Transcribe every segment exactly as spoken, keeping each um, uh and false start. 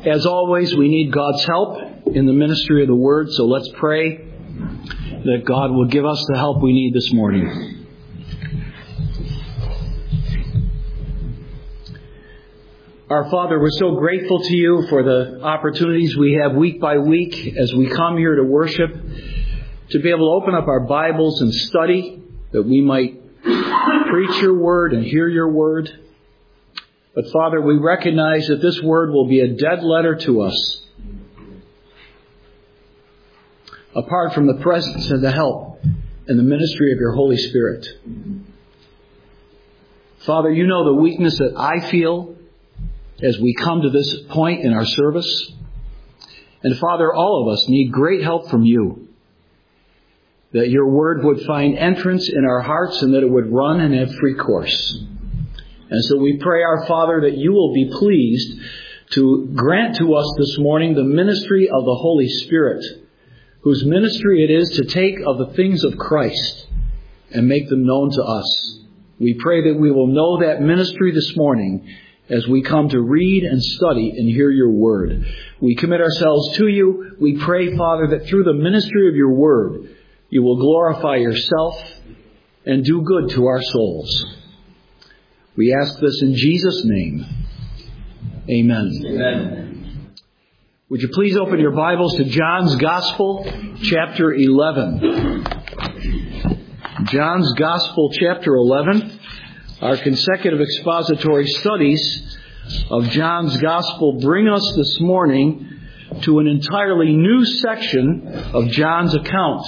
As always, we need God's help in the ministry of the Word, so let's pray that God will give us the help we need this morning. Our Father, we're so grateful to you for the opportunities we have week by week as we come here to worship, to be able to open up our Bibles and study, that we might preach your Word and hear your Word. But Father, we recognize that this Word will be a dead letter to us, apart from the presence and the help and the ministry of your Holy Spirit. Father, you know the weakness that I feel as we come to this point in our service. And Father, all of us need great help from you, that your Word would find entrance in our hearts and that it would run and have free course. And so we pray, our Father, that you will be pleased to grant to us this morning the ministry of the Holy Spirit, whose ministry it is to take of the things of Christ and make them known to us. We pray that we will know that ministry this morning as we come to read and study and hear your Word. We commit ourselves to you. We pray, Father, that through the ministry of your Word, you will glorify yourself and do good to our souls. We ask this in Jesus' name. Amen. Amen. Would you please open your Bibles to John's Gospel, chapter eleven. John's Gospel, chapter eleven. Our consecutive expository studies of John's Gospel bring us this morning to an entirely new section of John's account.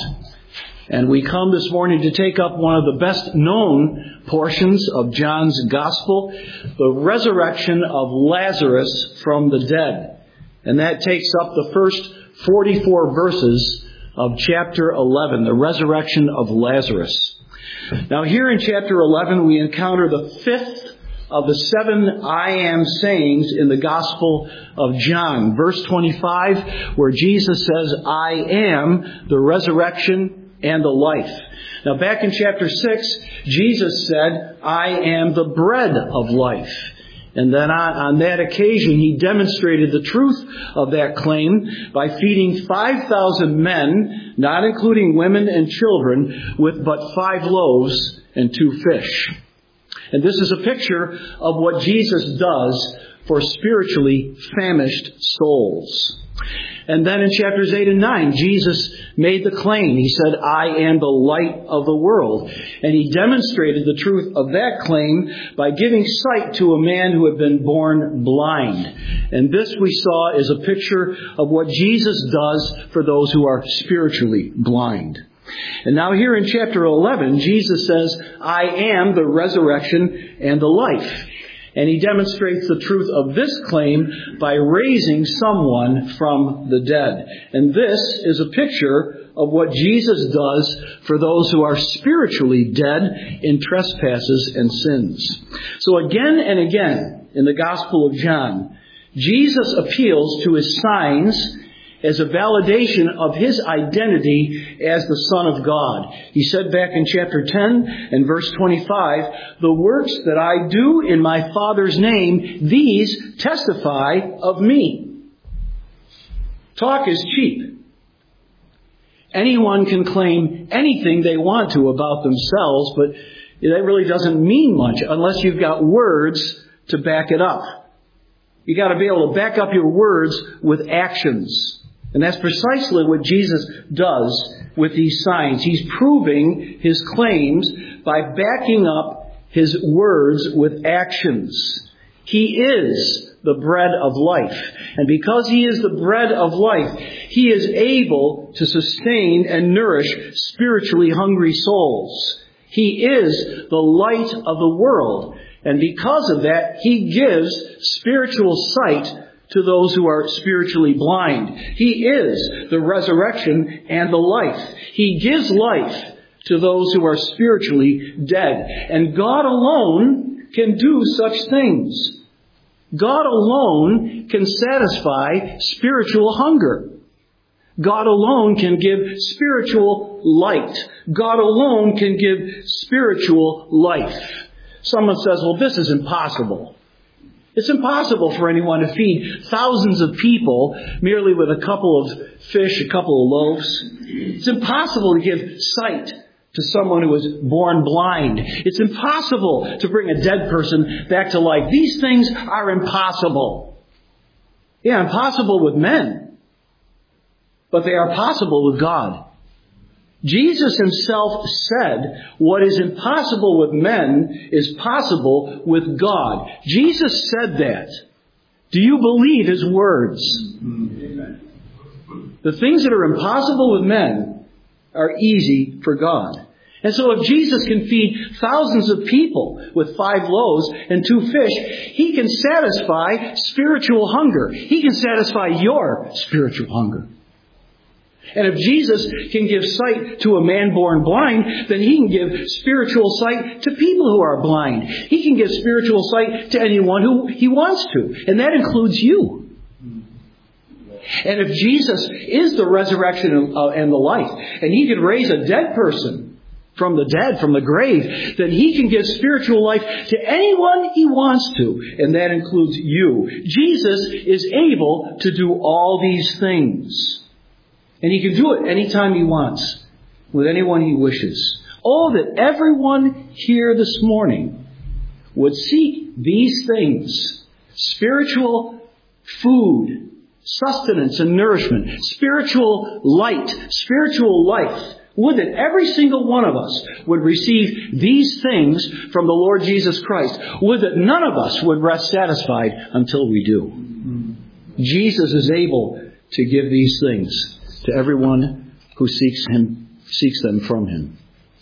And we come this morning to take up one of the best known portions of John's Gospel, the resurrection of Lazarus from the dead. And that takes up the first forty-four verses of chapter eleven, the resurrection of Lazarus. Now here in chapter eleven we encounter the fifth of the seven I am sayings in the Gospel of John. Verse twenty-five, where Jesus says, I am the resurrection and the life. Now back in chapter six, Jesus said, I am the bread of life. And then on, on that occasion, he demonstrated the truth of that claim by feeding five thousand men, not including women and children, with but five loaves and two fish. And this is a picture of what Jesus does for spiritually famished souls. And then in chapters eight and nine, Jesus made the claim. He said, I am the light of the world. And he demonstrated the truth of that claim by giving sight to a man who had been born blind. And this, we saw, is a picture of what Jesus does for those who are spiritually blind. And now here in chapter eleven, Jesus says, I am the resurrection and the life. And he demonstrates the truth of this claim by raising someone from the dead. And this is a picture of what Jesus does for those who are spiritually dead in trespasses and sins. So again and again in the Gospel of John, Jesus appeals to his signs as a validation of his identity as the Son of God. He said back in chapter ten and verse twenty-five, the works that I do in my Father's name, these testify of me. Talk is cheap. Anyone can claim anything they want to about themselves, but that really doesn't mean much unless you've got words to back it up. You've got to be able to back up your words with actions. And that's precisely what Jesus does with these signs. He's proving his claims by backing up his words with actions. He is the bread of life. And because he is the bread of life, he is able to sustain and nourish spiritually hungry souls. He is the light of the world. And because of that, he gives spiritual sight to those who are spiritually blind. He is the resurrection and the life. He gives life to those who are spiritually dead. And God alone can do such things. God alone can satisfy spiritual hunger. God alone can give spiritual light. God alone can give spiritual life. Someone says, well, this is impossible. It's impossible for anyone to feed thousands of people merely with a couple of fish, a couple of loaves. It's impossible to give sight to someone who was born blind. It's impossible to bring a dead person back to life. These things are impossible. Yeah, impossible with men. But they are possible with God. Jesus himself said, what is impossible with men is possible with God. Jesus said that. Do you believe his words? Amen. The things that are impossible with men are easy for God. And so if Jesus can feed thousands of people with five loaves and two fish, he can satisfy spiritual hunger. He can satisfy your spiritual hunger. And if Jesus can give sight to a man born blind, then he can give spiritual sight to people who are blind. He can give spiritual sight to anyone who he wants to. And that includes you. And if Jesus is the resurrection and the life, and he can raise a dead person from the dead, from the grave, then he can give spiritual life to anyone he wants to. And that includes you. Jesus is able to do all these things. And he can do it anytime he wants, with anyone he wishes. Oh, that everyone here this morning would seek these things. Spiritual food, sustenance and nourishment, spiritual light, spiritual life. Would that every single one of us would receive these things from the Lord Jesus Christ. Would that none of us would rest satisfied until we do. Jesus is able to give these things to everyone who seeks him, seeks them from him.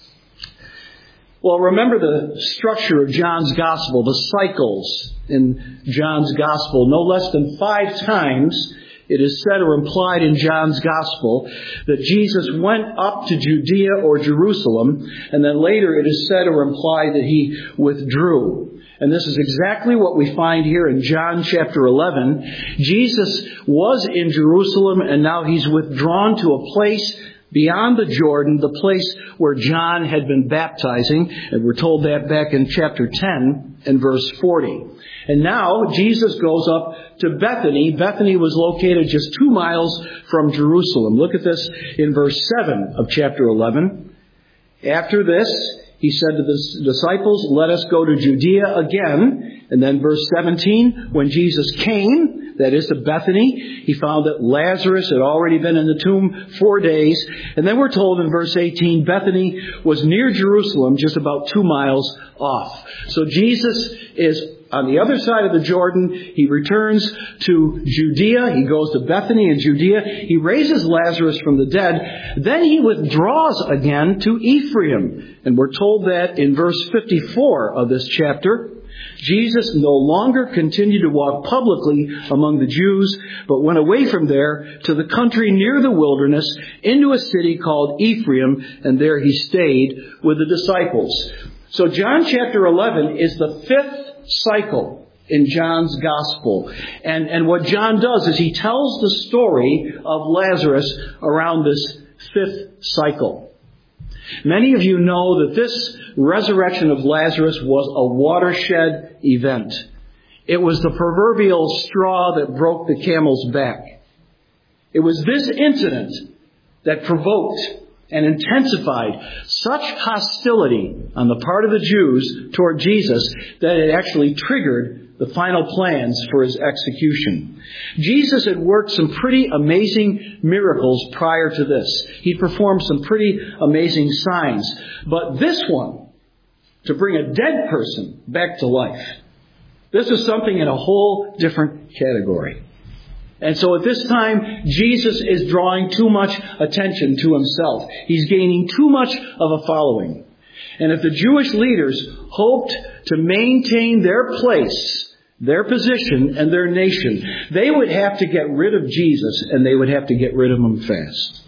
Well, remember the structure of John's Gospel, the cycles in John's Gospel. No less than five times it is said or implied in John's Gospel that Jesus went up to Judea or Jerusalem, and then later it is said or implied that he withdrew. And this is exactly what we find here in John chapter eleven. Jesus was in Jerusalem, and now he's withdrawn to a place beyond the Jordan, the place where John had been baptizing. And we're told that back in chapter ten and verse forty. And now Jesus goes up to Bethany. Bethany was located just two miles from Jerusalem. Look at this in verse seven of chapter eleven. After this, he said to the disciples, let us go to Judea again. And then verse seventeen, when Jesus came, that is to Bethany, he found that Lazarus had already been in the tomb four days. And then we're told in verse eighteen, Bethany was near Jerusalem, just about two miles off. So Jesus is on the other side of the Jordan. He returns to Judea. He goes to Bethany in Judea. He raises Lazarus from the dead. Then he withdraws again to Ephraim. And we're told that in verse fifty-four of this chapter. Jesus no longer continued to walk publicly among the Jews, but went away from there to the country near the wilderness, into a city called Ephraim, and there he stayed with the disciples. So John chapter eleven is the fifth cycle in John's Gospel. And, and what John does is he tells the story of Lazarus around this fifth cycle. Many of you know that this resurrection of Lazarus was a watershed event. It was the proverbial straw that broke the camel's back. It was this incident that provoked and intensified such hostility on the part of the Jews toward Jesus that it actually triggered the final plans for his execution. Jesus had worked some pretty amazing miracles prior to this. He performed some pretty amazing signs. But this one, to bring a dead person back to life, this is something in a whole different category. And so at this time, Jesus is drawing too much attention to himself. He's gaining too much of a following. And if the Jewish leaders hoped to maintain their place, their position, and their nation, they would have to get rid of Jesus, and they would have to get rid of him fast.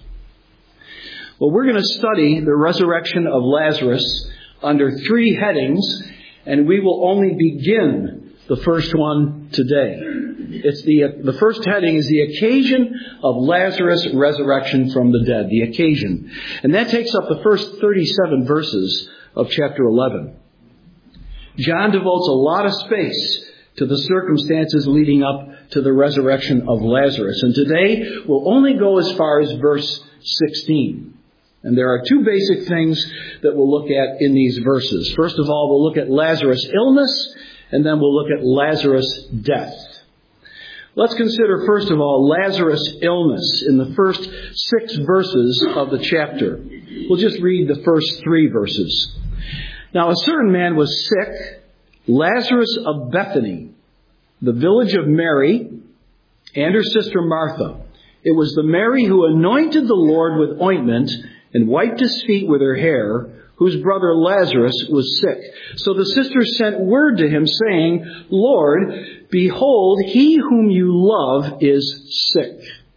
Well, we're going to study the resurrection of Lazarus under three headings, and we will only begin the first one today. It's the the first heading is the occasion of Lazarus' resurrection from the dead. The occasion. And that takes up the first thirty-seven verses of chapter eleven. John devotes a lot of space to the circumstances leading up to the resurrection of Lazarus. And today we'll only go as far as verse sixteen. And there are two basic things that we'll look at in these verses. First of all, we'll look at Lazarus' illness, and then we'll look at Lazarus' death. Let's consider, first of all, Lazarus' illness in the first six verses of the chapter. We'll just read the first three verses. Now, a certain man was sick, Lazarus of Bethany, the village of Mary, and her sister Martha. It was the Mary who anointed the Lord with ointment and wiped his feet with her hair, whose brother Lazarus was sick. So the sisters sent word to him, saying, Lord, behold, he whom you love is sick.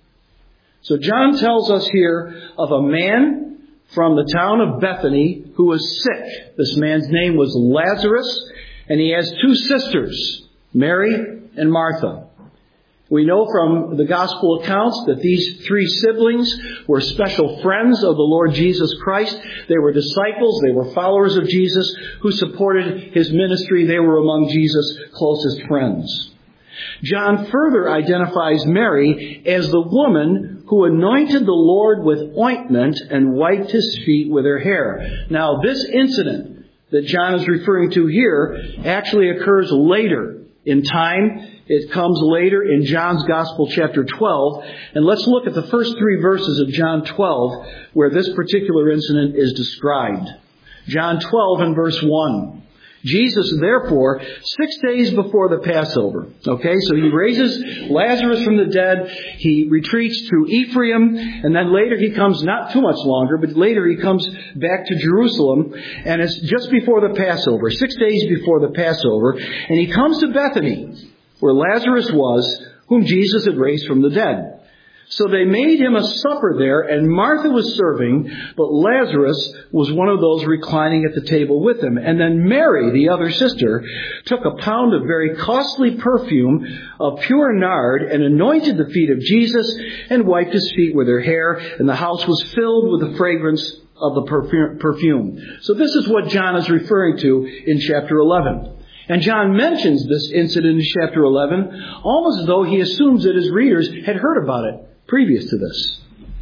So John tells us here of a man from the town of Bethany who was sick. This man's name was Lazarus, and he has two sisters, Mary and Martha. We know from the gospel accounts that these three siblings were special friends of the Lord Jesus Christ. They were disciples. They were followers of Jesus who supported his ministry. They were among Jesus' closest friends. John further identifies Mary as the woman who anointed the Lord with ointment and wiped his feet with her hair. Now, this incident that John is referring to here actually occurs later in time. It comes later in John's Gospel, chapter twelve. And let's look at the first three verses of John twelve, where this particular incident is described. John twelve and verse one. Jesus, therefore, six days before the Passover. Okay, so he raises Lazarus from the dead. He retreats to Ephraim. And then later he comes, not too much longer, but later he comes back to Jerusalem. And it's just before the Passover, six days before the Passover. And he comes to Bethany, where Lazarus was, whom Jesus had raised from the dead. So they made him a supper there, and Martha was serving, but Lazarus was one of those reclining at the table with him. And then Mary, the other sister, took a pound of very costly perfume of pure nard and anointed the feet of Jesus and wiped his feet with her hair, and the house was filled with the fragrance of the perfume. So this is what John is referring to in chapter eleven. And John mentions this incident in chapter eleven almost as though he assumes that his readers had heard about it previous to this.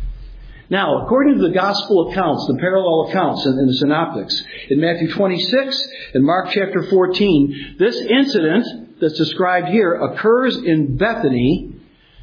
Now, according to the gospel accounts, the parallel accounts in, in the synoptics, in Matthew twenty-six and Mark chapter fourteen, this incident that's described here occurs in Bethany,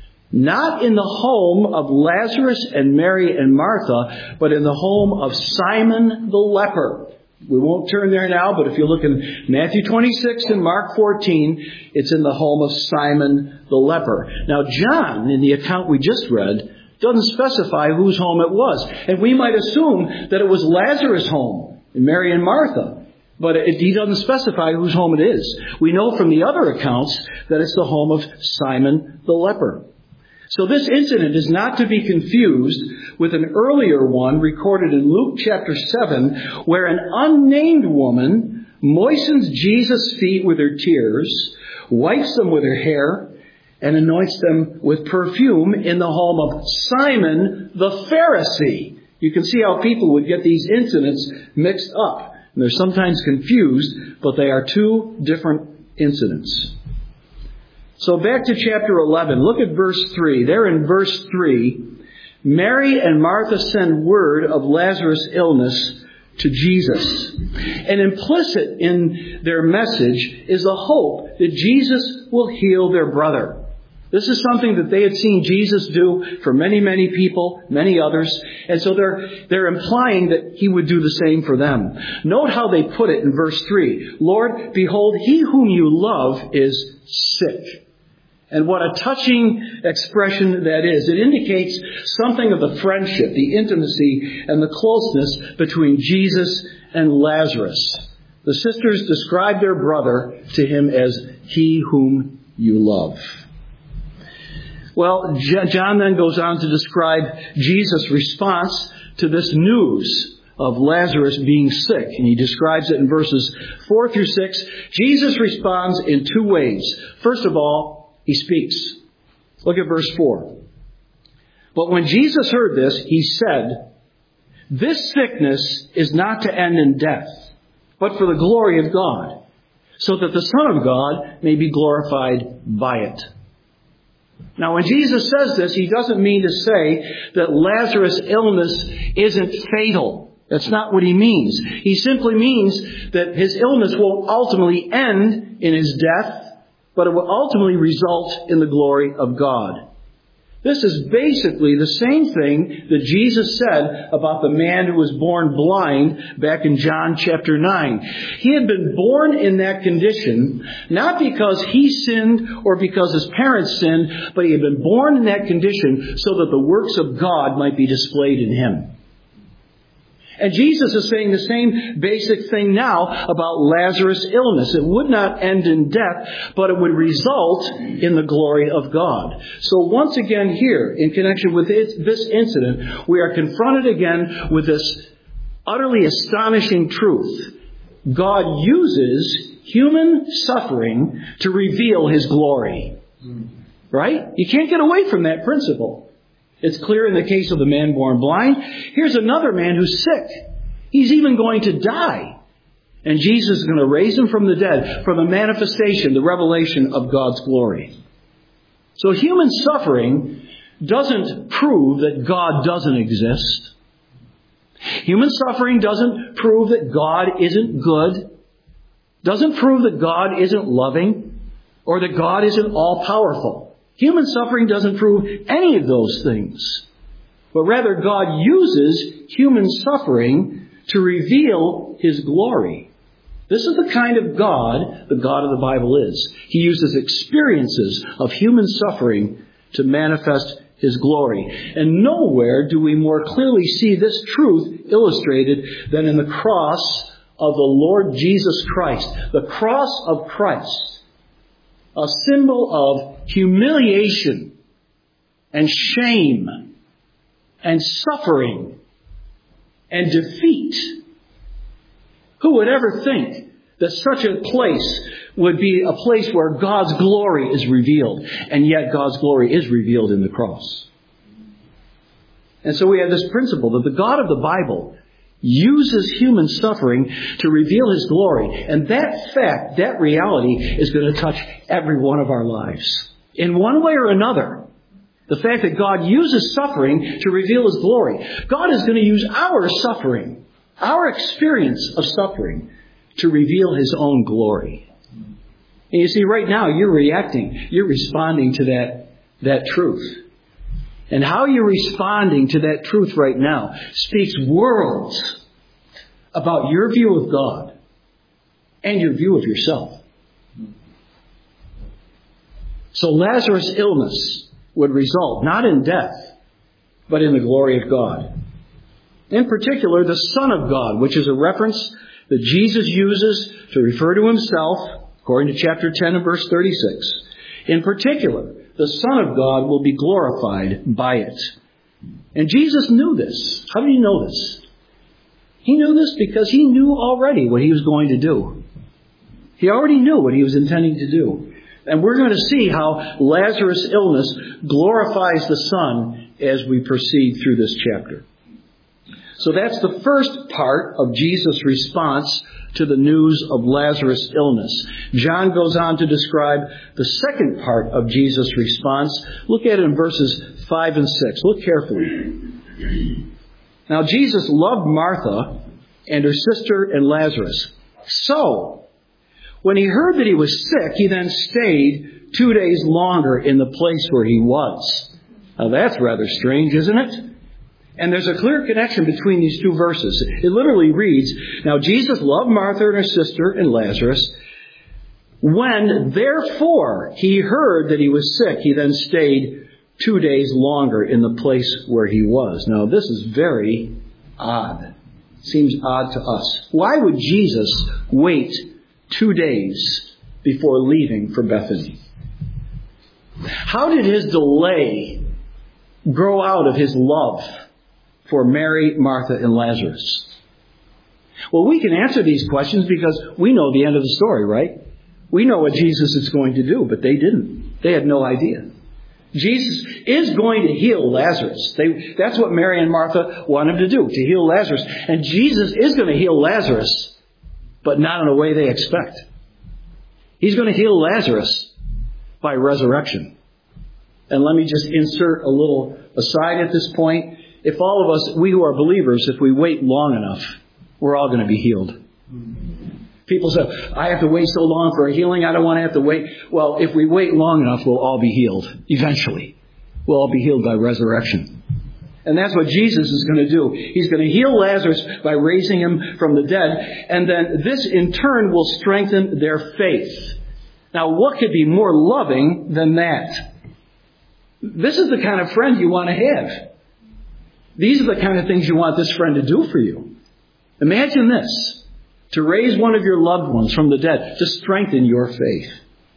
not in the home of Lazarus and Mary and Martha, but in the home of Simon the leper. We won't turn there now, but if you look in Matthew twenty-six and Mark fourteen, it's in the home of Simon the leper. Now, John, in the account we just read, doesn't specify whose home it was. And we might assume that it was Lazarus' home, and Mary and Martha. But it, he doesn't specify whose home it is. We know from the other accounts that it's the home of Simon the leper. So this incident is not to be confused with an earlier one recorded in Luke chapter seven, where an unnamed woman moistens Jesus' feet with her tears, wipes them with her hair, and anoints them with perfume in the home of Simon the Pharisee. You can see how people would get these incidents mixed up. And they're sometimes confused, but they are two different incidents. So back to chapter eleven. Look at verse three. There in verse three, Mary and Martha send word of Lazarus' illness to Jesus. And implicit in their message is the hope that Jesus will heal their brother. This is something that they had seen Jesus do for many, many people, many others. And so they're, they're implying that he would do the same for them. Note how they put it in verse three. Lord, behold, he whom you love is sick. And what a touching expression that is. It indicates something of the friendship, the intimacy, and the closeness between Jesus and Lazarus. The sisters describe their brother to him as he whom you love. Well, John then goes on to describe Jesus' response to this news of Lazarus being sick. And he describes it in verses four through six. Jesus responds in two ways. First of all, he speaks. Look at verse four. But when Jesus heard this, he said, "This sickness is not to end in death, but for the glory of God, so that the Son of God may be glorified by it. Now, when Jesus says this, he doesn't mean to say that Lazarus' illness isn't fatal. That's not what he means. He simply means that his illness will ultimately end in his death, but it will ultimately result in the glory of God. This is basically the same thing that Jesus said about the man who was born blind back in John chapter nine. He had been born in that condition, not because he sinned or because his parents sinned, but he had been born in that condition so that the works of God might be displayed in him. And Jesus is saying the same basic thing now about Lazarus' illness. It would not end in death, but it would result in the glory of God. So once again here, in connection with this incident, we are confronted again with this utterly astonishing truth. God uses human suffering to reveal His glory. Right? You can't get away from that principle. It's clear in the case of the man born blind. Here's another man who's sick. He's even going to die. And Jesus is going to raise him from the dead for the manifestation, the revelation of God's glory. So human suffering doesn't prove that God doesn't exist. Human suffering doesn't prove that God isn't good. Doesn't prove that God isn't loving or that God isn't all-powerful. Human suffering doesn't prove any of those things. But rather, God uses human suffering to reveal His glory. This is the kind of God the God of the Bible is. He uses experiences of human suffering to manifest His glory. And nowhere do we more clearly see this truth illustrated than in the cross of the Lord Jesus Christ. The cross of Christ. A symbol of humiliation and shame and suffering and defeat. Who would ever think that such a place would be a place where God's glory is revealed? And yet God's glory is revealed in the cross. And so we have this principle that the God of the Bible uses human suffering to reveal His glory. And that fact, that reality, is going to touch every one of our lives. In one way or another, the fact that God uses suffering to reveal His glory. God is going to use our suffering, our experience of suffering, to reveal His own glory. And you see, right now, you're reacting, you're responding to that, that truth. And how you're responding to that truth right now speaks worlds about your view of God and your view of yourself. So Lazarus' illness would result not in death, but in the glory of God. In particular, the Son of God, which is a reference that Jesus uses to refer to Himself, according to chapter ten and verse thirty-six. In particular, the Son of God will be glorified by it. And Jesus knew this. How did He know this? He knew this because He knew already what He was going to do. He already knew what He was intending to do. And we're going to see how Lazarus' illness glorifies the Son as we proceed through this chapter. So that's the first part of Jesus' response to the news of Lazarus' illness. John goes on to describe the second part of Jesus' response. Look at it in verses five and six. Look carefully. Now, Jesus loved Martha and her sister and Lazarus. So, when He heard that he was sick, He then stayed two days longer in the place where he was. Now, that's rather strange, isn't it? And there's a clear connection between these two verses. It literally reads, now Jesus loved Martha and her sister and Lazarus. When, therefore, He heard that he was sick, He then stayed two days longer in the place where he was. Now, this is very odd. Seems odd to us. Why would Jesus wait two days before leaving for Bethany? How did His delay grow out of His love for Mary, Martha, and Lazarus? Well, we can answer these questions because we know the end of the story, right? We know what Jesus is going to do, but they didn't. They had no idea. Jesus is going to heal Lazarus. They, that's what Mary and Martha wanted to do, to heal Lazarus. And Jesus is going to heal Lazarus, but not in a way they expect. He's going to heal Lazarus by resurrection. And let me just insert a little aside at this point. If all of us, we who are believers, if we wait long enough, we're all going to be healed. People say, I have to wait so long for a healing, I don't want to have to wait. Well, if we wait long enough, we'll all be healed. Eventually. We'll all be healed by resurrection. And that's what Jesus is going to do. He's going to heal Lazarus by raising him from the dead. And then this in turn will strengthen their faith. Now, what could be more loving than that? This is the kind of friend you want to have. These are the kind of things you want this friend to do for you. Imagine this. To raise one of your loved ones from the dead. To strengthen your faith.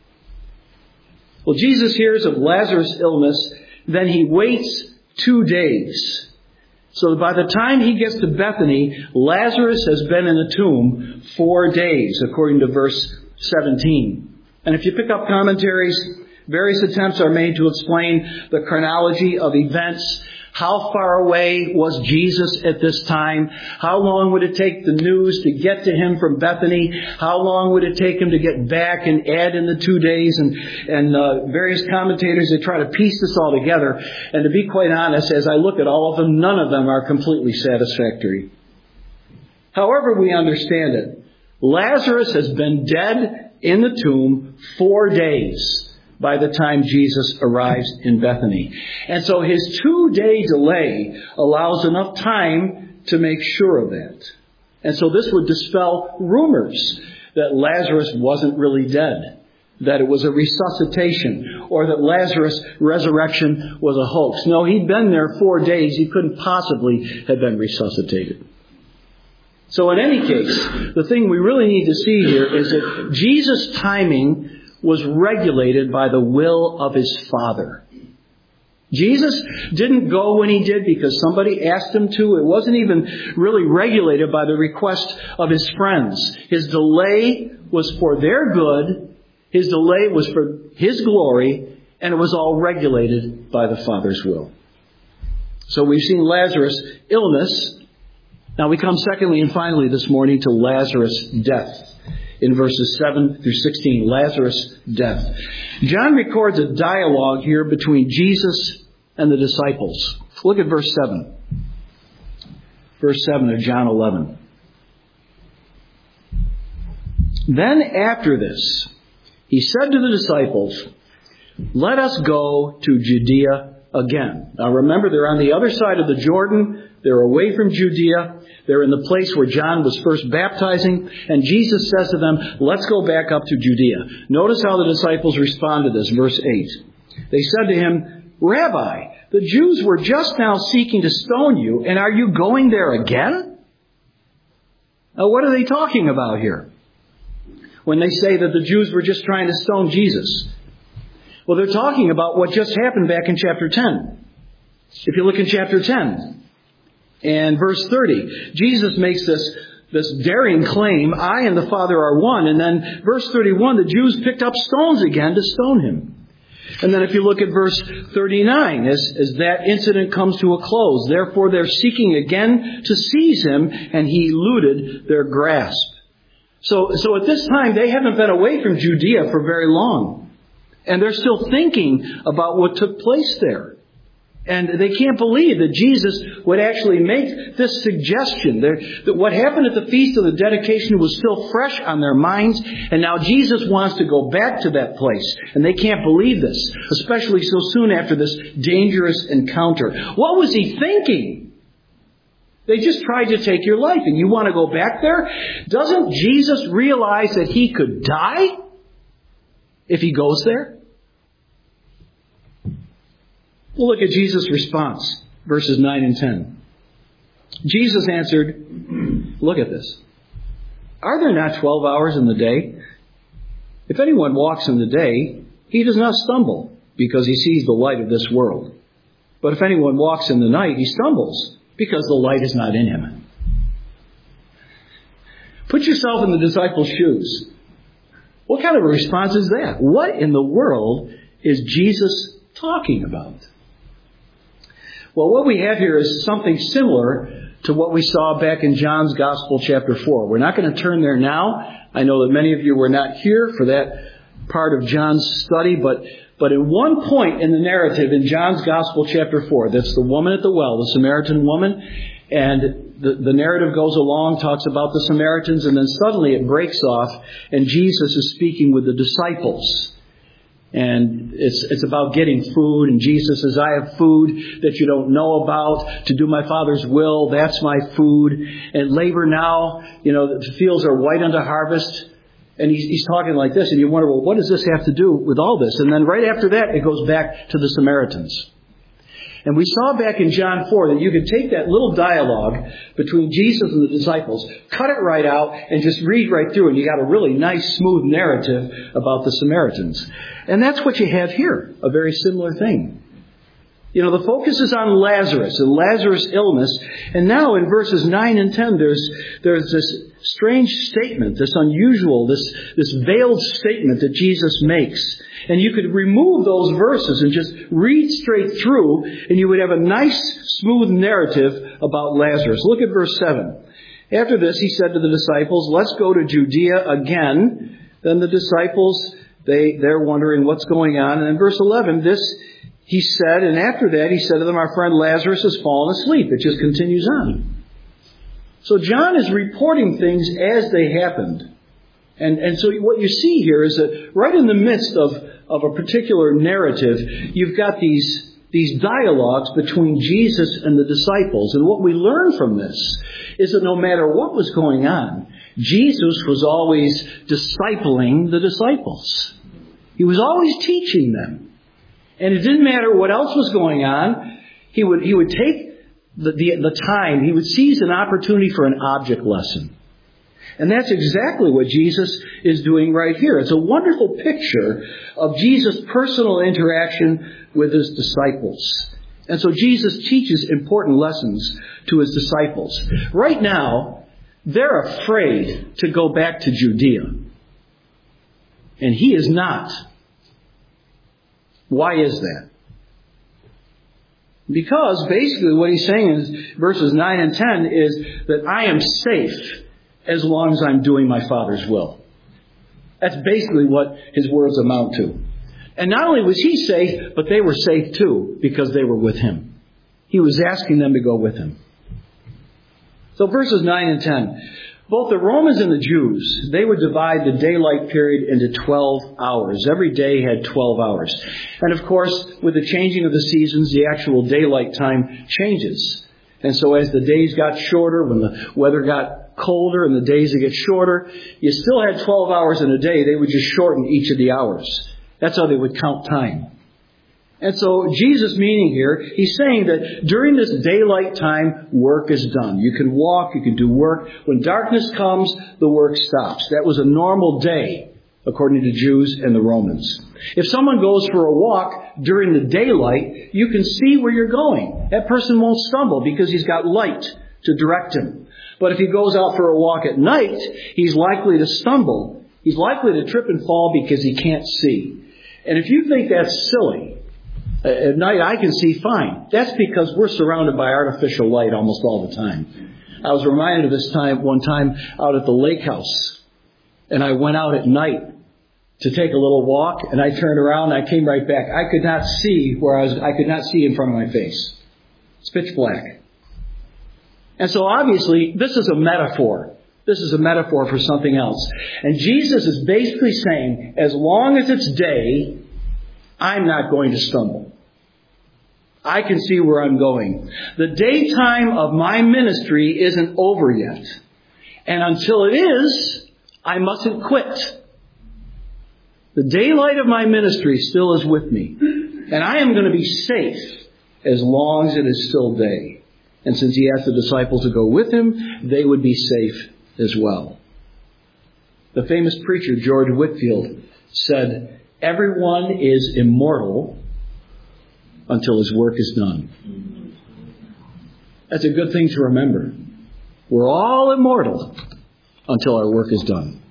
Well, Jesus hears of Lazarus' illness. Then he waits two days. So by the time he gets to Bethany, Lazarus has been in the tomb four days, according to verse seventeen. And if you pick up commentaries, various attempts are made to explain the chronology of events. How far away was Jesus at this time? How long would it take the news to get to him from Bethany? How long would it take him to get back and add in the two days? And, and uh, various commentators, they try to piece this all together. And to be quite honest, as I look at all of them, none of them are completely satisfactory. However we understand it, Lazarus has been dead in the tomb four days. By the time Jesus arrives in Bethany. And so his two-day delay allows enough time to make sure of that. And so this would dispel rumors that Lazarus wasn't really dead, that it was a resuscitation, or that Lazarus' resurrection was a hoax. No, he'd been there four days. He couldn't possibly have been resuscitated. So in any case, the thing we really need to see here is that Jesus' timing was regulated by the will of his Father. Jesus didn't go when he did because somebody asked him to. It wasn't even really regulated by the request of his friends. His delay was for their good. His delay was for his glory. And it was all regulated by the Father's will. So we've seen Lazarus' illness. Now we come secondly and finally this morning to Lazarus' death. In verses seven through sixteen, Lazarus' death. John records a dialogue here between Jesus and the disciples. Look at verse seven. Verse seven of John eleven. Then after this, he said to the disciples, let us go to Judea again. Now remember, they're on the other side of the Jordan. They're away from Judea. They're in the place where John was first baptizing. And Jesus says to them, let's go back up to Judea. Notice how the disciples respond to this. Verse eight. They said to him, Rabbi, the Jews were just now seeking to stone you, and are you going there again? Now, what are they talking about here? When they say that the Jews were just trying to stone Jesus. Well, they're talking about what just happened back in chapter ten. If you look in chapter ten. And verse thirty, Jesus makes this, this daring claim, I and the Father are one. And then verse thirty-one, the Jews picked up stones again to stone him. And then if you look at verse thirty-nine, as, as that incident comes to a close, therefore they're seeking again to seize him, and he eluded their grasp. So, so at this time, they haven't been away from Judea for very long. And they're still thinking about what took place there. And they can't believe that Jesus would actually make this suggestion. That what happened at the Feast of the Dedication was still fresh on their minds. And now Jesus wants to go back to that place. And they can't believe this, especially so soon after this dangerous encounter. What was he thinking? They just tried to take your life, and you want to go back there? Doesn't Jesus realize that he could die if he goes there? We'll look at Jesus' response, verses nine and ten. Jesus answered, look at this. Are there not twelve hours in the day? If anyone walks in the day, he does not stumble, because he sees the light of this world. But if anyone walks in the night, he stumbles, because the light is not in him. Put yourself in the disciples' shoes. What kind of a response is that? What in the world is Jesus talking about? Well, what we have here is something similar to what we saw back in John's Gospel, chapter four. We're not going to turn there now. I know that many of you were not here for that part of John's study, but but at one point in the narrative in John's Gospel, chapter four, that's the woman at the well, the Samaritan woman, and the, the narrative goes along, talks about the Samaritans, and then suddenly it breaks off, and Jesus is speaking with the disciples. And it's it's about getting food, and Jesus says, I have food that you don't know about, to do my Father's will, that's my food. And labor now, you know, the fields are white unto harvest. And he's, he's talking like this, and you wonder, well, what does this have to do with all this? And then right after that, it goes back to the Samaritans. And we saw back in John four that you could take that little dialogue between Jesus and the disciples, cut it right out, and just read right through, and you got a really nice, smooth narrative about the Samaritans. And that's what you have here, a very similar thing. You know, the focus is on Lazarus and Lazarus' illness. And now in verses nine and ten, there's there's this strange statement, this unusual, this, this veiled statement that Jesus makes. And you could remove those verses and just read straight through, and you would have a nice, smooth narrative about Lazarus. Look at verse seven. After this, he said to the disciples, let's go to Judea again. Then the disciples, they, they're wondering what's going on. And in verse eleven, this he said, and after that he said to them, our friend Lazarus has fallen asleep. It just continues on. So John is reporting things as they happened. And, and so what you see here is that right in the midst of, of a particular narrative, you've got these, these dialogues between Jesus and the disciples. And what we learn from this is that no matter what was going on, Jesus was always discipling the disciples. He was always teaching them. And it didn't matter what else was going on. He would, he would take the, the, the time. He would seize an opportunity for an object lesson. And that's exactly what Jesus is doing right here. It's a wonderful picture of Jesus' personal interaction with his disciples. And so Jesus teaches important lessons to his disciples. Right now, they're afraid to go back to Judea. And he is not. Why is that? Because basically what he's saying in verses nine and ten is that I am safe as long as I'm doing my Father's will. That's basically what his words amount to. And not only was he safe, but they were safe too, because they were with him. He was asking them to go with him. So verses nine and ten. Both the Romans and the Jews, they would divide the daylight period into twelve hours. Every day had twelve hours. And of course, with the changing of the seasons, the actual daylight time changes. And so as the days got shorter, when the weather got colder and the days that get shorter, you still had twelve hours in a day. They would just shorten each of the hours. That's how they would count time. And so Jesus' meaning here, he's saying that during this daylight time, work is done. You can walk, you can do work. When darkness comes, the work stops. That was a normal day, according to Jews and the Romans. If someone goes for a walk during the daylight, you can see where you're going. That person won't stumble because he's got light to direct him. But if he goes out for a walk at night, he's likely to stumble. He's likely to trip and fall because he can't see. And if you think that's silly, at night I can see fine. That's because we're surrounded by artificial light almost all the time. I was reminded of this time, one time out at the lake house. And I went out at night to take a little walk, and I turned around and I came right back. I could not see where I was, I could not see in front of my face. It's pitch black. And so obviously, this is a metaphor. This is a metaphor for something else. And Jesus is basically saying, as long as it's day, I'm not going to stumble. I can see where I'm going. The daytime of my ministry isn't over yet. And until it is, I mustn't quit. The daylight of my ministry still is with me. And I am going to be safe as long as it is still day. And since he asked the disciples to go with him, they would be safe as well. The famous preacher George Whitefield said, everyone is immortal until his work is done. That's a good thing to remember. We're all immortal until our work is done.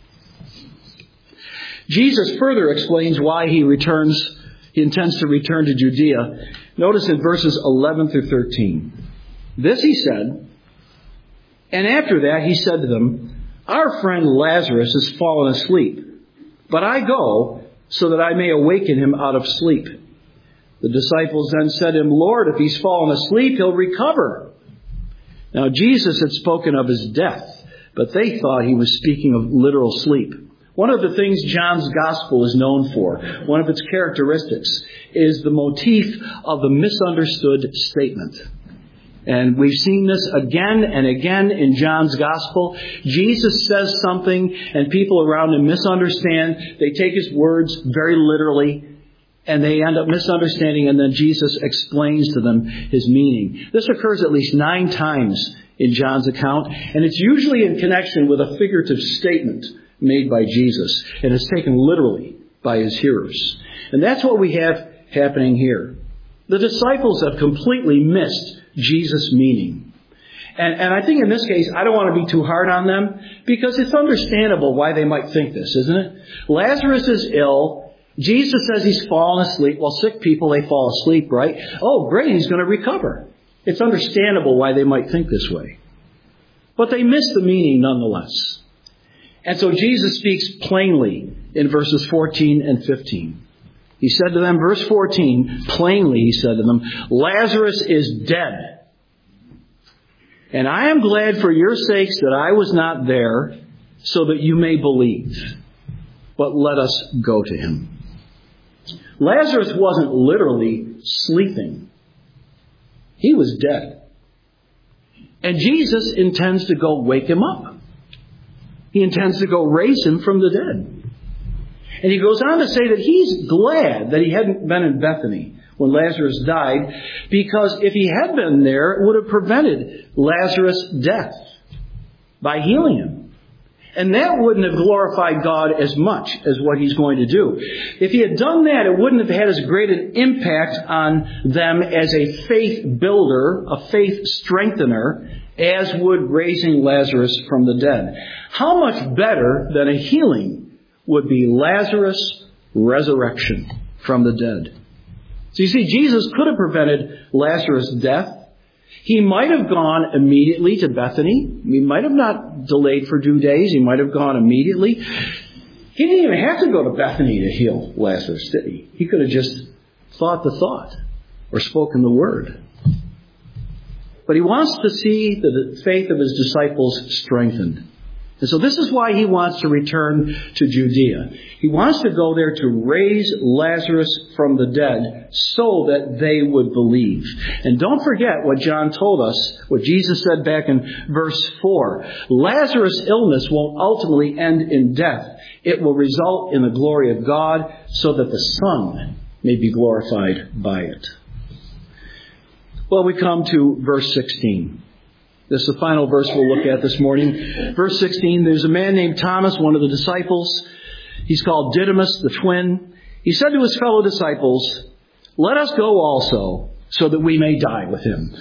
Jesus further explains why he returns, he intends to return to Judea. Notice in verses eleven through thirteen. This he said, and after that he said to them, our friend Lazarus has fallen asleep, But I go so that I may awaken him out of sleep." The disciples then said to him, "Lord, if he's fallen asleep, he'll recover." Now Jesus had spoken of his death, but they thought he was speaking of literal sleep. One of the things John's Gospel is known for, one of its characteristics, is the motif of the misunderstood statement. And we've seen this again and again in John's Gospel. Jesus says something and people around him misunderstand. They take his words very literally and they end up misunderstanding, and then Jesus explains to them his meaning. This occurs at least nine times in John's account, and it's usually in connection with a figurative statement made by Jesus, and it's taken literally by his hearers. And that's what we have happening here. The disciples have completely missed Jesus' meaning. And, and I think in this case, I don't want to be too hard on them, because it's understandable why they might think this, isn't it? Lazarus is ill. Jesus says he's fallen asleep. Well, sick people, they fall asleep, right? Oh, great, he's going to recover. It's understandable why they might think this way. But they miss the meaning nonetheless. And so Jesus speaks plainly in verses fourteen and fifteen. He said to them, verse fourteen, plainly he said to them, "Lazarus is dead. And I am glad for your sakes that I was not there, so that you may believe. But let us go to him." Lazarus wasn't literally sleeping. He was dead. And Jesus intends to go wake him up. He intends to go raise him from the dead. And he goes on to say that he's glad that he hadn't been in Bethany when Lazarus died, because if he had been there, it would have prevented Lazarus' death by healing him. And that wouldn't have glorified God as much as what he's going to do. If he had done that, it wouldn't have had as great an impact on them as a faith builder, a faith strengthener, as would raising Lazarus from the dead. How much better than a healing would be Lazarus' resurrection from the dead? So you see, Jesus could have prevented Lazarus' death. He might have gone immediately to Bethany. He might have not delayed for two days. He might have gone immediately. He didn't even have to go to Bethany to heal Lazarus, did he? He could have just thought the thought or spoken the word. But he wants to see the faith of his disciples strengthened. And so this is why he wants to return to Judea. He wants to go there to raise Lazarus from the dead so that they would believe. And don't forget what John told us, what Jesus said back in verse four. Lazarus' illness won't ultimately end in death. It will result in the glory of God so that the Son may be glorified by it. Well, we come to verse sixteen. This is the final verse we'll look at this morning. Verse sixteen, there's a man named Thomas, one of the disciples. He's called Didymus, the twin. He said to his fellow disciples, "Let us go also, so that we may die with him."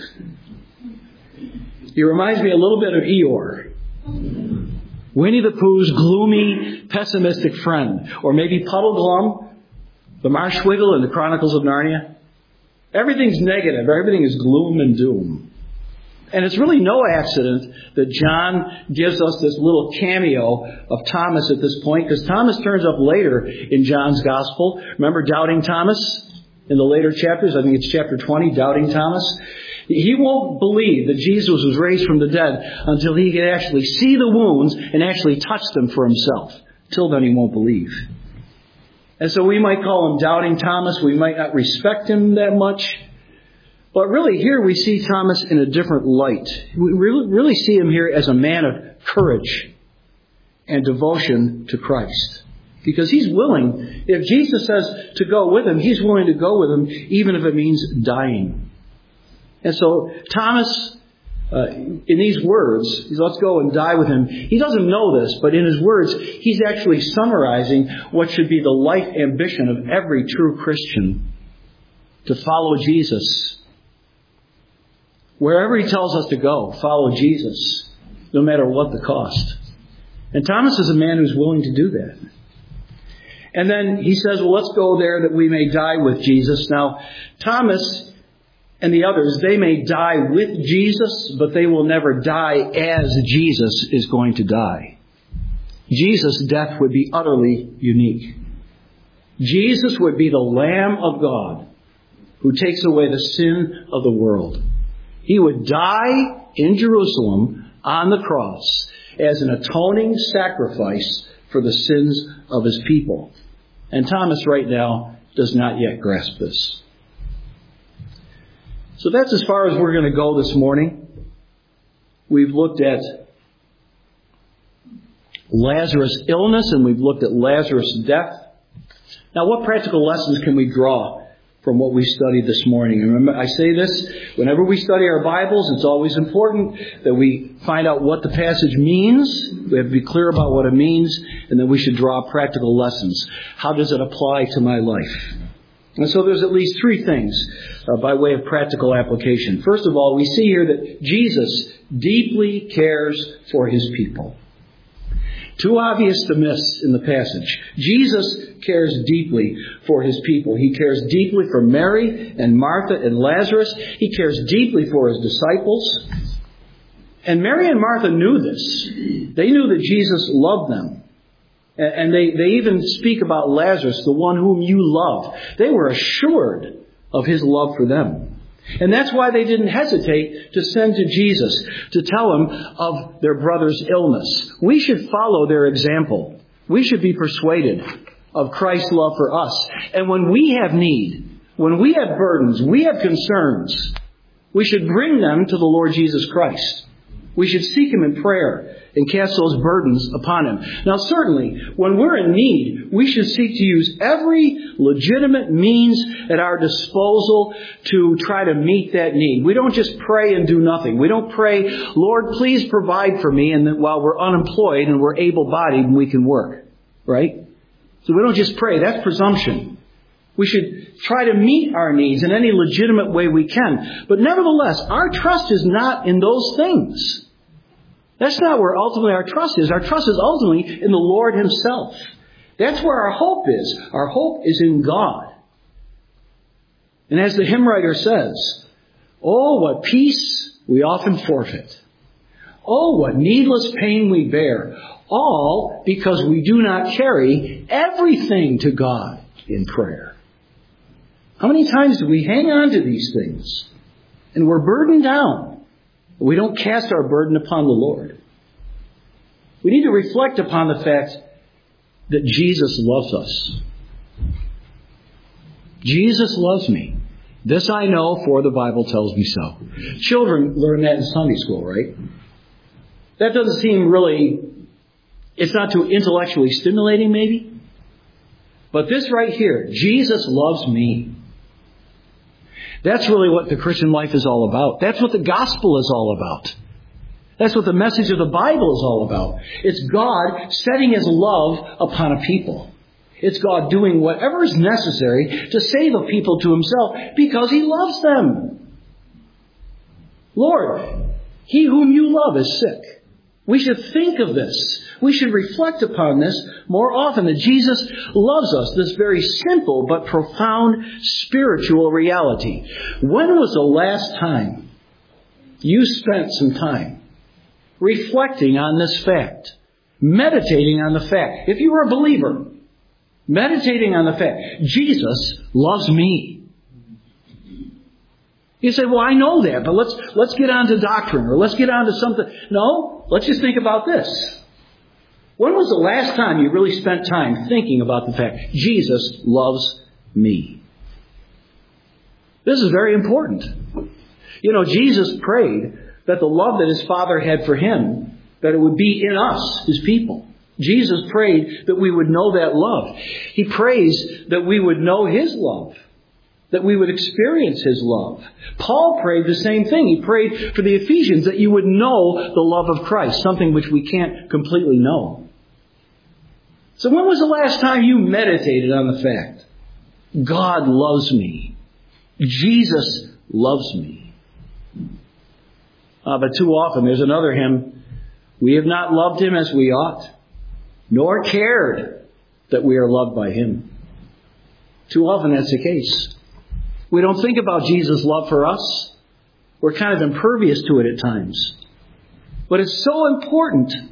He reminds me a little bit of Eeyore, Winnie the Pooh's gloomy, pessimistic friend. Or maybe Puddleglum, the Marshwiggle in the Chronicles of Narnia. Everything's negative. Everything is gloom and doom. And it's really no accident that John gives us this little cameo of Thomas at this point, because Thomas turns up later in John's Gospel. Remember Doubting Thomas in the later chapters? I think it's chapter twenty, Doubting Thomas. He won't believe that Jesus was raised from the dead until he can actually see the wounds and actually touch them for himself. Till then, he won't believe. And so we might call him Doubting Thomas. We might not respect him that much. But really here we see Thomas in a different light. We really see him here as a man of courage and devotion to Christ. Because he's willing, if Jesus says to go with him, he's willing to go with him even if it means dying. And so Thomas, uh, in these words, he says, let's go and die with him. He doesn't know this, but in his words, he's actually summarizing what should be the life ambition of every true Christian: to follow Jesus. Wherever he tells us to go, follow Jesus, no matter what the cost. And Thomas is a man who's willing to do that. And then he says, well, let's go there that we may die with Jesus. Now, Thomas and the others, they may die with Jesus, but they will never die as Jesus is going to die. Jesus' death would be utterly unique. Jesus would be the Lamb of God who takes away the sin of the world. He would die in Jerusalem on the cross as an atoning sacrifice for the sins of His people. And Thomas right now does not yet grasp this. So that's as far as we're going to go this morning. We've looked at Lazarus' illness and we've looked at Lazarus' death. Now, what practical lessons can we draw from what we studied this morning? And remember, I say this, whenever we study our Bibles, it's always important that we find out what the passage means. We have to be clear about what it means, and then we should draw practical lessons. How does it apply to my life? And so there's at least three things uh, by way of practical application. First of all, we see here that Jesus deeply cares for His people. Too obvious to miss in the passage. Jesus cares deeply for His people. He cares deeply for Mary and Martha and Lazarus. He cares deeply for His disciples. And Mary and Martha knew this. They knew that Jesus loved them. And they, they even speak about Lazarus, the one whom you love. They were assured of His love for them. And that's why they didn't hesitate to send to Jesus to tell Him of their brother's illness. We should follow their example. We should be persuaded of Christ's love for us. And when we have need, when we have burdens, we have concerns, we should bring them to the Lord Jesus Christ. We should seek Him in prayer and cast those burdens upon Him. Now, certainly, when we're in need, we should seek to use every legitimate means at our disposal to try to meet that need. We don't just pray and do nothing. We don't pray, Lord, please provide for me, and then while we're unemployed and we're able-bodied and we can work. Right? So we don't just pray. That's presumption. We should try to meet our needs in any legitimate way we can. But nevertheless, our trust is not in those things. That's not where ultimately our trust is. Our trust is ultimately in the Lord Himself. That's where our hope is. Our hope is in God. And as the hymn writer says, oh, what peace we often forfeit. Oh, what needless pain we bear. All because we do not carry everything to God in prayer. How many times do we hang on to these things and we're burdened down? We don't cast our burden upon the Lord. We need to reflect upon the fact that Jesus loves us. Jesus loves me. This I know, for the Bible tells me so. Children learn that in Sunday school, right? That doesn't seem really, it's not too intellectually stimulating maybe. But this right here, Jesus loves me. That's really what the Christian life is all about. That's what the gospel is all about. That's what the message of the Bible is all about. It's God setting His love upon a people. It's God doing whatever is necessary to save a people to Himself because He loves them. Lord, he whom you love is sick. We should think of this. We should reflect upon this more often, that Jesus loves us, this very simple but profound spiritual reality. When was the last time you spent some time reflecting on this fact, meditating on the fact? If you were a believer, meditating on the fact, Jesus loves me. You say, well, I know that, but let's let's get on to doctrine, or let's get on to something. No, let's just think about this. When was the last time you really spent time thinking about the fact Jesus loves me? This is very important. You know, Jesus prayed that the love that His Father had for Him, that it would be in us, His people. Jesus prayed that we would know that love. He prays that we would know His love, that we would experience His love. Paul prayed the same thing. He prayed for the Ephesians that you would know the love of Christ, something which we can't completely know. So when was the last time you meditated on the fact, God loves me, Jesus loves me? Uh, but too often, there's another hymn, we have not loved Him as we ought, nor cared that we are loved by Him. Too often that's the case. We don't think about Jesus' love for us. We're kind of impervious to it at times. But it's so important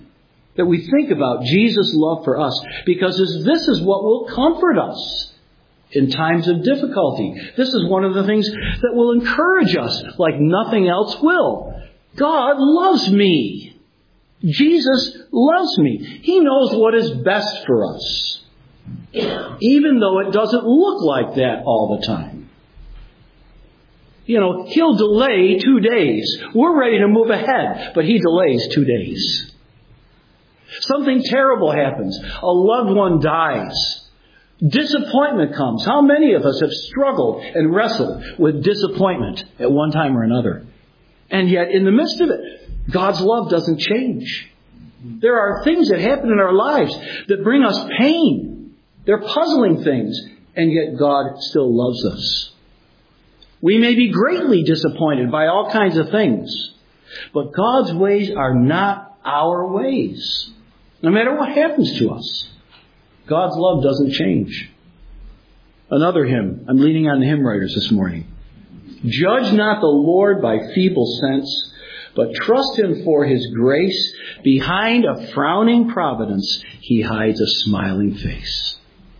that we think about Jesus' love for us, because this is what will comfort us in times of difficulty. This is one of the things that will encourage us like nothing else will. God loves me. Jesus loves me. He knows what is best for us, even though it doesn't look like that all the time. You know, He'll delay two days. We're ready to move ahead, but He delays two days. Something terrible happens. A loved one dies. Disappointment comes. How many of us have struggled and wrestled with disappointment at one time or another? And yet, in the midst of it, God's love doesn't change. There are things that happen in our lives that bring us pain. They're puzzling things, and yet God still loves us. We may be greatly disappointed by all kinds of things, but God's ways are not our ways. No matter what happens to us, God's love doesn't change. Another hymn. I'm leaning on the hymn writers this morning. Judge not the Lord by feeble sense, but trust Him for His grace. Behind a frowning providence, He hides a smiling face.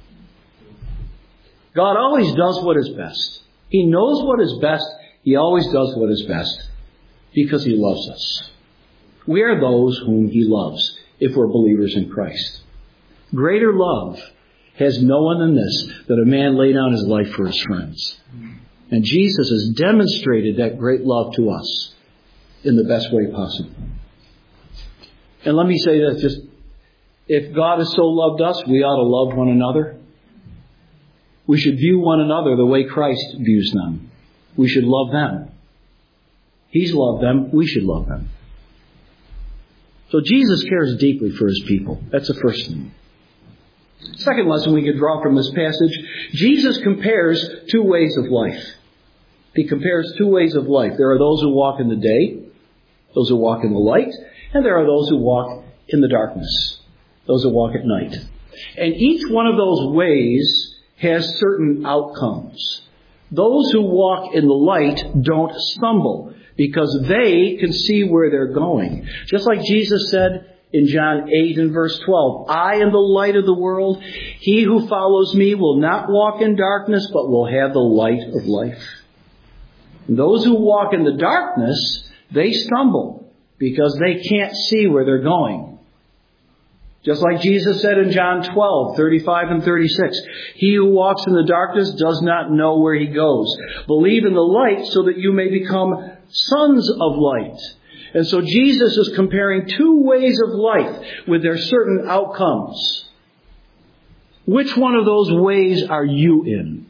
God always does what is best. He knows what is best. He always does what is best because He loves us. We are those whom He loves if we're believers in Christ. Greater love has no one than this, that a man lay down his life for his friends. And Jesus has demonstrated that great love to us in the best way possible. And let me say that just, if God has so loved us, we ought to love one another. We should view one another the way Christ views them. We should love them. He's loved them. We should love them. So Jesus cares deeply for His people. That's the first thing. Second lesson we could draw from this passage, Jesus compares two ways of life. He compares two ways of life. There are those who walk in the day, those who walk in the light, and there are those who walk in the darkness, those who walk at night. And each one of those ways has certain outcomes. Those who walk in the light don't stumble because they can see where they're going. Just like Jesus said in John eight and verse twelve, I am the light of the world. He who follows me will not walk in darkness, but will have the light of life. And those who walk in the darkness, they stumble because they can't see where they're going. Just like Jesus said in John twelve, thirty-five and thirty-six, he who walks in the darkness does not know where he goes. Believe in the light so that you may become sons of light. And so Jesus is comparing two ways of life with their certain outcomes. Which one of those ways are you in?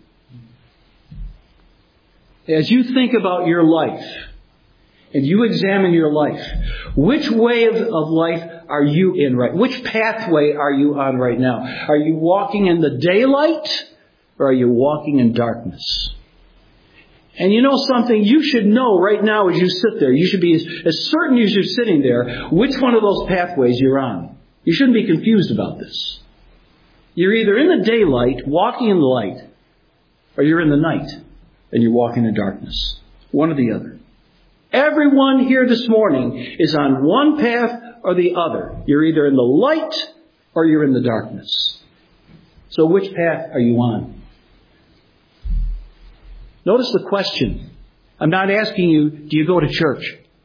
As you think about your life, and you examine your life, which way of, of life are you in right? Which pathway are you on right now? Are you walking in the daylight, or are you walking in darkness? And you know something? You should know right now as you sit there. You should be as, as certain as you're sitting there which one of those pathways you're on. You shouldn't be confused about this. You're either in the daylight, walking in the light, or you're in the night, and you're walking in darkness. One or the other. Everyone here this morning is on one path or the other. You're either in the light or you're in the darkness. So which path are you on? Notice the question. I'm not asking you, do you go to church?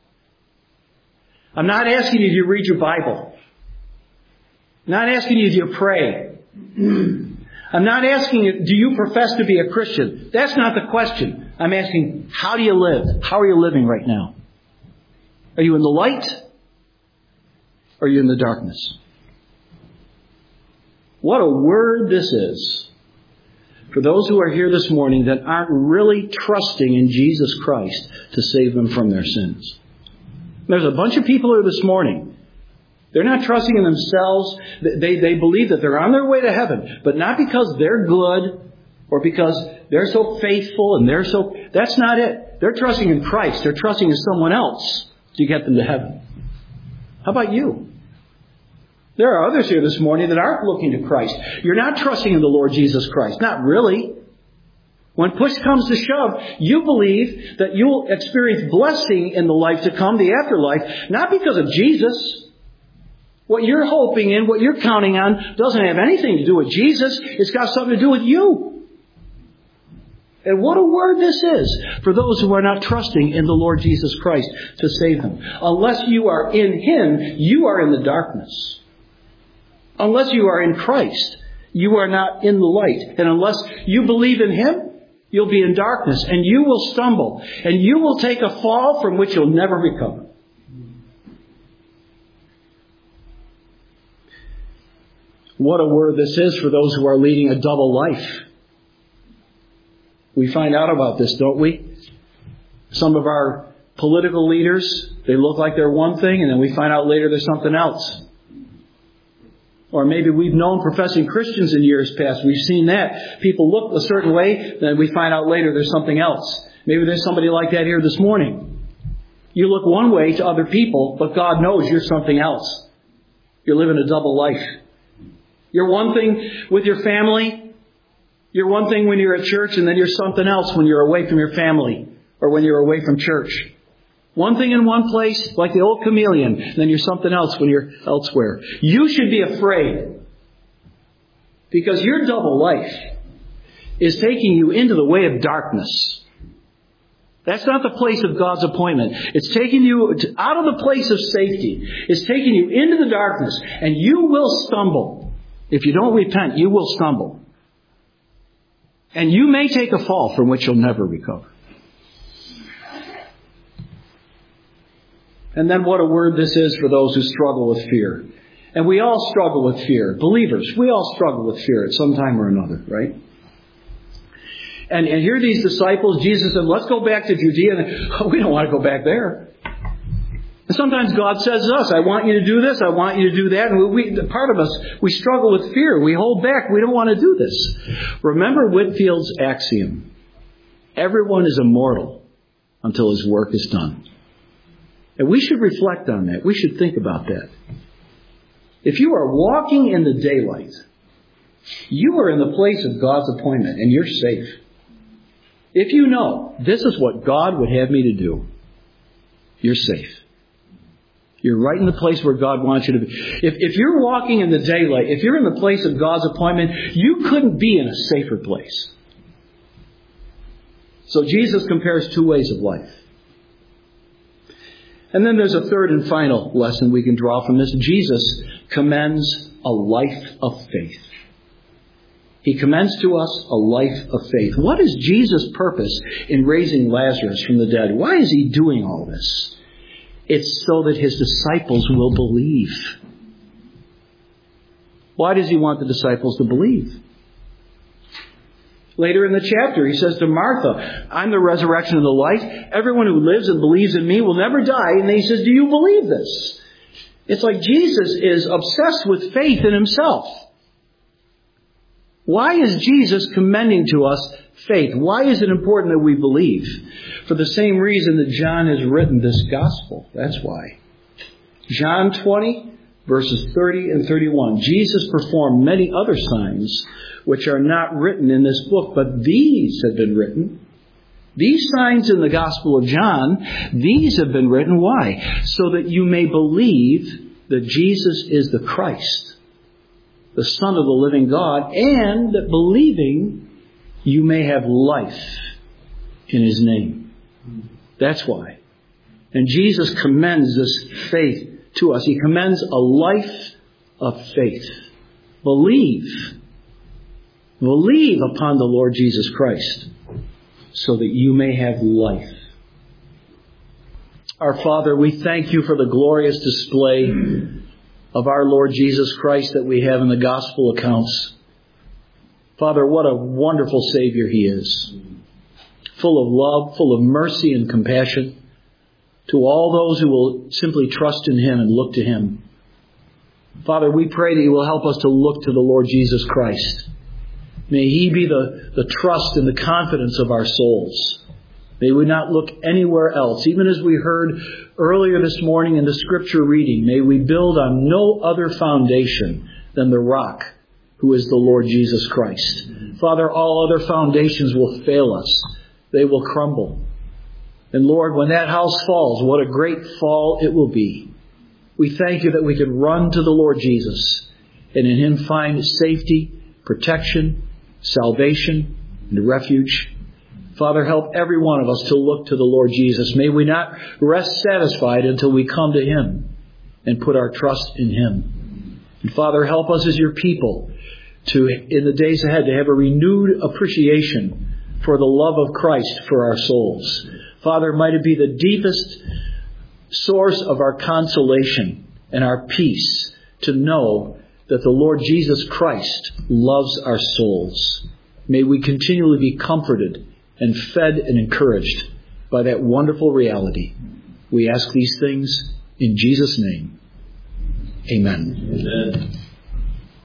I'm not asking you, do you read your Bible? I'm not asking you, do you pray? I'm not asking you, do you profess to be a Christian? That's not the question. I'm asking, how do you live? How are you living right now? Are you in the light? Or are you in the darkness? What a word this is for those who are here this morning that aren't really trusting in Jesus Christ to save them from their sins. There's a bunch of people here this morning. They're not trusting in themselves. They, they believe that they're on their way to heaven, but not because they're good or because they're so faithful and they're so... That's not it. They're trusting in Christ. They're trusting in someone else to get them to heaven. How about you? There are others here this morning that aren't looking to Christ. You're not trusting in the Lord Jesus Christ. Not really. When push comes to shove, you believe that you'll experience blessing in the life to come, the afterlife, not because of Jesus, What you're hoping in, what you're counting on, doesn't have anything to do with Jesus. It's got something to do with you. And what a word this is for those who are not trusting in the Lord Jesus Christ to save them. Unless you are in Him, you are in the darkness. Unless you are in Christ, you are not in the light. And unless you believe in Him, you'll be in darkness. And you will stumble. And you will take a fall from which you'll never recover. What a word this is for those who are leading a double life. We find out about this, don't we? Some of our political leaders, they look like they're one thing, and then we find out later they're something else. Or maybe we've known professing Christians in years past. We've seen that. People look a certain way, then we find out later there's something else. Maybe there's somebody like that here this morning. You look one way to other people, but God knows you're something else. You're living a double life. You're one thing with your family. You're one thing when you're at church, and then you're something else when you're away from your family or when you're away from church. One thing in one place, like the old chameleon, and then you're something else when you're elsewhere. You should be afraid because your double life is taking you into the way of darkness. That's not the place of God's appointment. It's taking you out of the place of safety. It's taking you into the darkness, and you will stumble. If you don't repent, you will stumble. And you may take a fall from which you'll never recover. And then what a word this is for those who struggle with fear. And we all struggle with fear. Believers, we all struggle with fear at some time or another, right? And, and here these disciples, Jesus said, let's go back to Judea. And oh, we don't want to go back there. And sometimes God says to us, I want you to do this, I want you to do that. And we, part of us, we struggle with fear. We hold back. We don't want to do this. Remember Whitfield's axiom. Everyone is immortal until his work is done. And we should reflect on that. We should think about that. If you are walking in the daylight, you are in the place of God's appointment and you're safe. If you know this is what God would have me to do, you're safe. You're right in the place where God wants you to be. If, if you're walking in the daylight, if you're in the place of God's appointment, you couldn't be in a safer place. So Jesus compares two ways of life. And then there's a third and final lesson we can draw from this. Jesus commends a life of faith. He commends to us a life of faith. What is Jesus' purpose in raising Lazarus from the dead? Why is He doing all this? It's so that His disciples will believe. Why does He want the disciples to believe? Later in the chapter, He says to Martha, I'm the resurrection and the life. Everyone who lives and believes in me will never die. And then He says, do you believe this? It's like Jesus is obsessed with faith in Himself. Why is Jesus commending to us faith? Why is it important that we believe? For the same reason that John has written this gospel. That's why. John twenty, verses thirty and thirty-one. Jesus performed many other signs which are not written in this book, but these have been written. These signs in the Gospel of John, these have been written. Why? So that you may believe that Jesus is the Christ, the Son of the living God, and that believing you may have life in His name. That's why. And Jesus commends this faith to us. He commends a life of faith. Believe. Believe upon the Lord Jesus Christ so that you may have life. Our Father, we thank You for the glorious display of our Lord Jesus Christ that we have in the gospel accounts. Father, what a wonderful Savior He is. Full of love, full of mercy and compassion to all those who will simply trust in Him and look to Him. Father, we pray that You will help us to look to the Lord Jesus Christ. May He be the, the trust and the confidence of our souls. May we not look anywhere else. Even as we heard earlier this morning in the scripture reading, may we build on no other foundation than the rock, who is the Lord Jesus Christ. Father, all other foundations will fail us. They will crumble. And Lord, when that house falls, what a great fall it will be. We thank you that we can run to the Lord Jesus and in Him find safety, protection, salvation, and refuge. Father, help every one of us to look to the Lord Jesus. May we not rest satisfied until we come to Him and put our trust in Him. And Father, help us as your people to, in the days ahead, to have a renewed appreciation for the love of Christ for our souls. Father, might it be the deepest source of our consolation and our peace to know that the Lord Jesus Christ loves our souls. May we continually be comforted and fed and encouraged by that wonderful reality. We ask these things in Jesus' name. Amen. Amen.